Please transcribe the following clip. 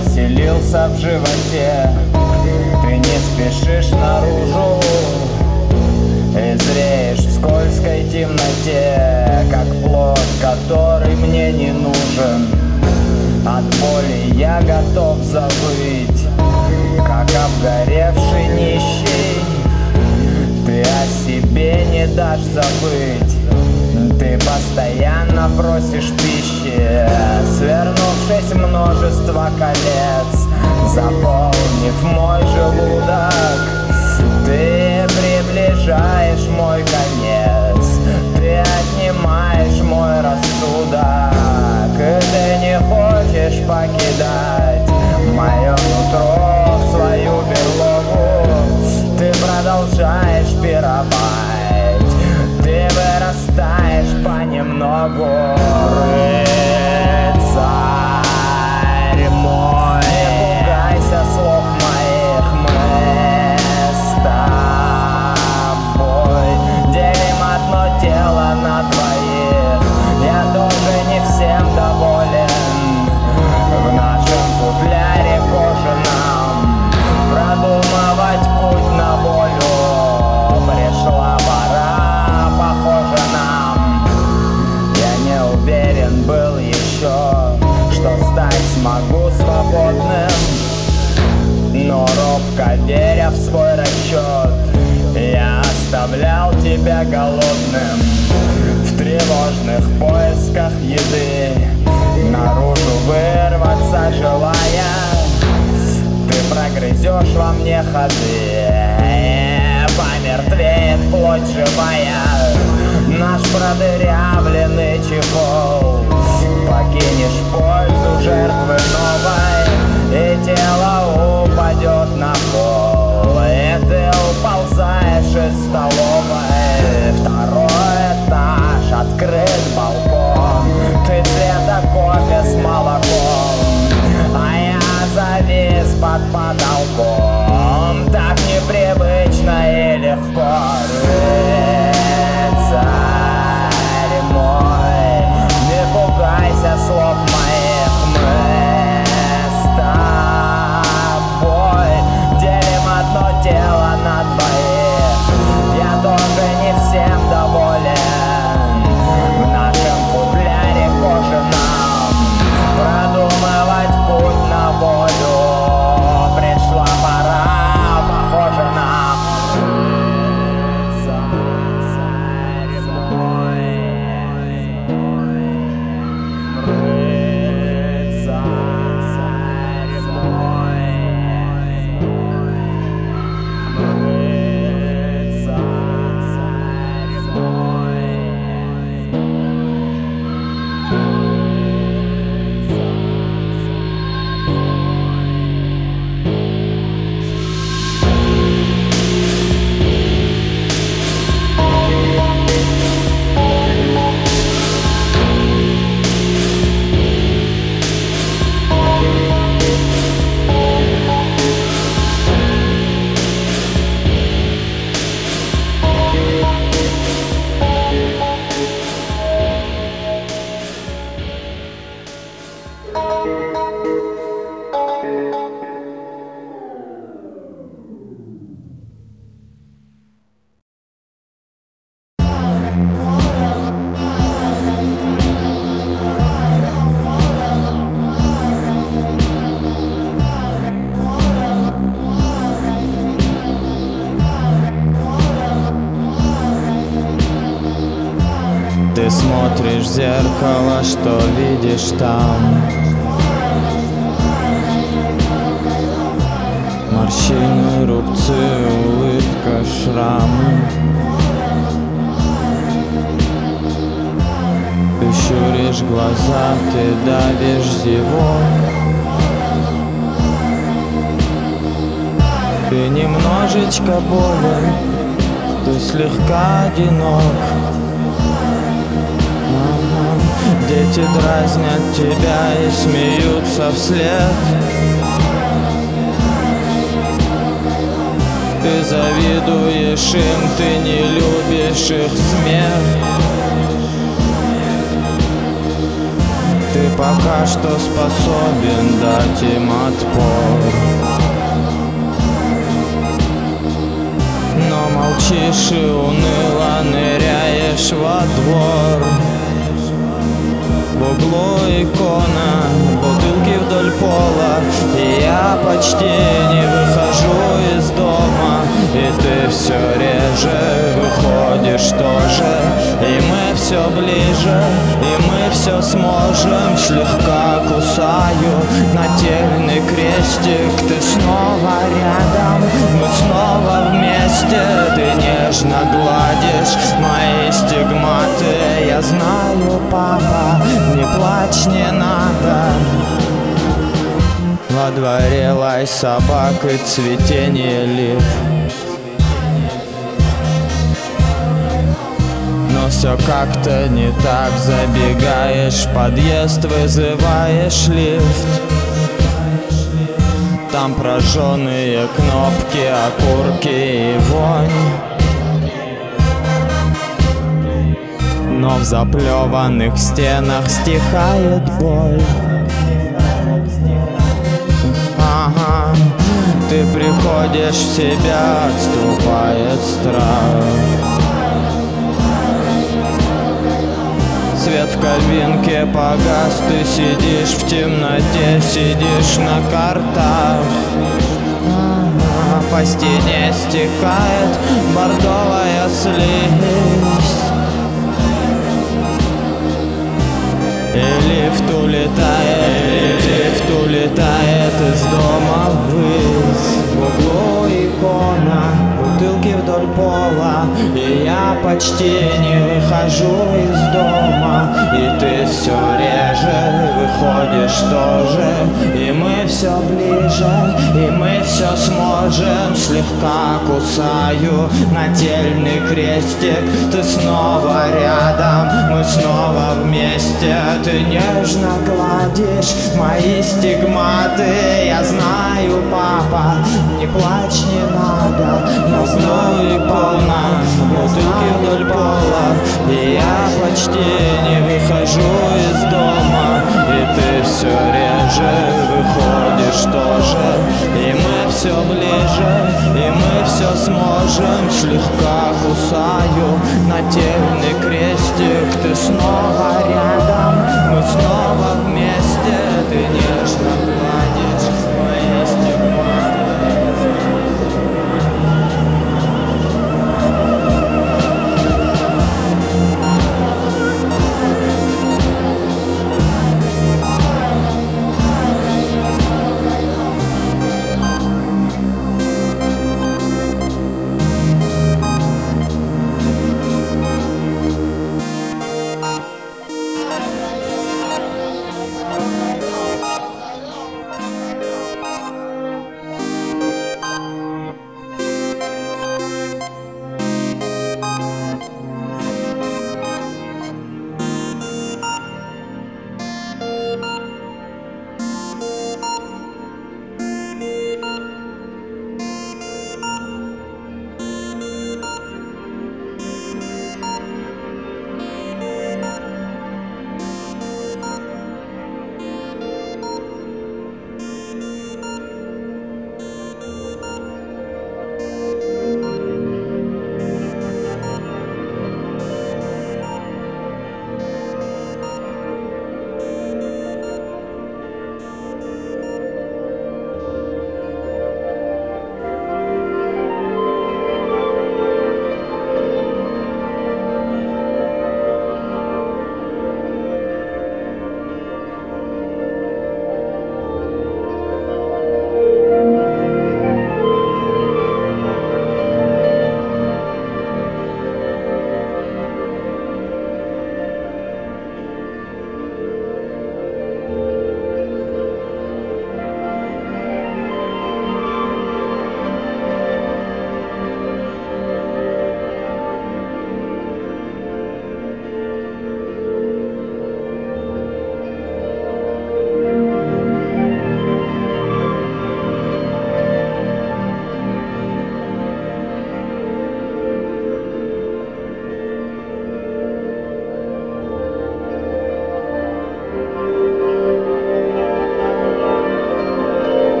поселился в животе. Ты не спешишь наружу и зреешь в скользкой темноте, как плод, который мне не нужен. От боли я готов завыть, как обгоревший нищий. Ты о себе не дашь забыть. Ты постоянно просишь пищи, свернувшись множество колец, заполнив мой желудок. Ты приближаешь мой конец, ты отнимаешь мой рассудок, и ты не хочешь покидать мое нутро в свою берлогу. Ты продолжаешь пировать, ты вырастаешь понемногу. Рыцарь мой, не пугайся слов моих, мы с тобой делим одно тело на двоих. Я тоже не всем доволен в нашем футляре кожаном. Продумывать путь на волю пришла пора, похоже нам. Я не уверен был еще, что стать смогу свободным, но робко веря в свой расчет, я оставлял тебя голодным в тревожных поисках еды, наружу вырваться желая. Ты прогрызешь во мне ходы, помертвеет плоть живая. Наш продырявленный чехол покинешь в пользу жертвы новой, и тело упадет на пол, и ты уползаешь из столовой. Второй этаж, открыт балкон, ты цвета кофе с молоком, а я завис под потолком. Так непривычно и легко. Рыцарь мой, не пугайся слов моих, мы с тобой делим одно тело на двоих. Я тоже не всем доволен в нашем футляре кожаном. Продумывать путь на волю пришла пора, похоже нам. Рыцарь мой, рыцарь мой, рыцарь мой. Ты смотришь в зеркало, что видишь там? Морщины, рубцы, улыбка, шрамы. Ты щуришь глаза, ты давишь зевок. Ты немножечко болен, ты слегка одинок. Дети дразнят тебя и смеются вслед. Ты завидуешь им, ты не любишь их смех. Ты ты пока что способен дать им отпор. Но молчишь и уныло ныряешь во двор. В углу икона, бутылки вдоль пола, и я почти не выхожу из дома. И ты все реже выходишь тоже, и мы все ближе, и мы все сможем. Слегка кусаю нательный крестик, ты снова рядом, мы снова вместе. Ты нежно гладишь мои стигматы. Я знаю, папа, не плачь, не надо. Во дворе лай собак и цветение лип. Но все как-то не так. Забегаешь в подъезд, вызываешь лифт. Там прожженные кнопки, окурки и вонь. Но в заплеванных стенах стихает боль. Ага, ты приходишь в себя, отступает страх. Свет в кабинке погас, ты сидишь в темноте, сидишь на картах. По стене стекает бордовая слизь. И лифт улетает из дома ввысь. В углу икона, бутылки вдоль пола, и я почти не выхожу из дома. И ты все реже выходишь тоже, и мы все ближе, и мы все сможем. Слегка кусаю нательный крестик, ты снова рядом, мы снова вместе. Ты нежно гладишь мои стигматы. Я знаю, папа, не плачь, не надо. Я знаю, икона, бутылки вдоль пола, и я почти не выхожу из дома. И ты все реже выходишь тоже, и мы все ближе, и мы все сможем. Слегка кусаю нательный крестик, ты снова рядом, мы снова вместе.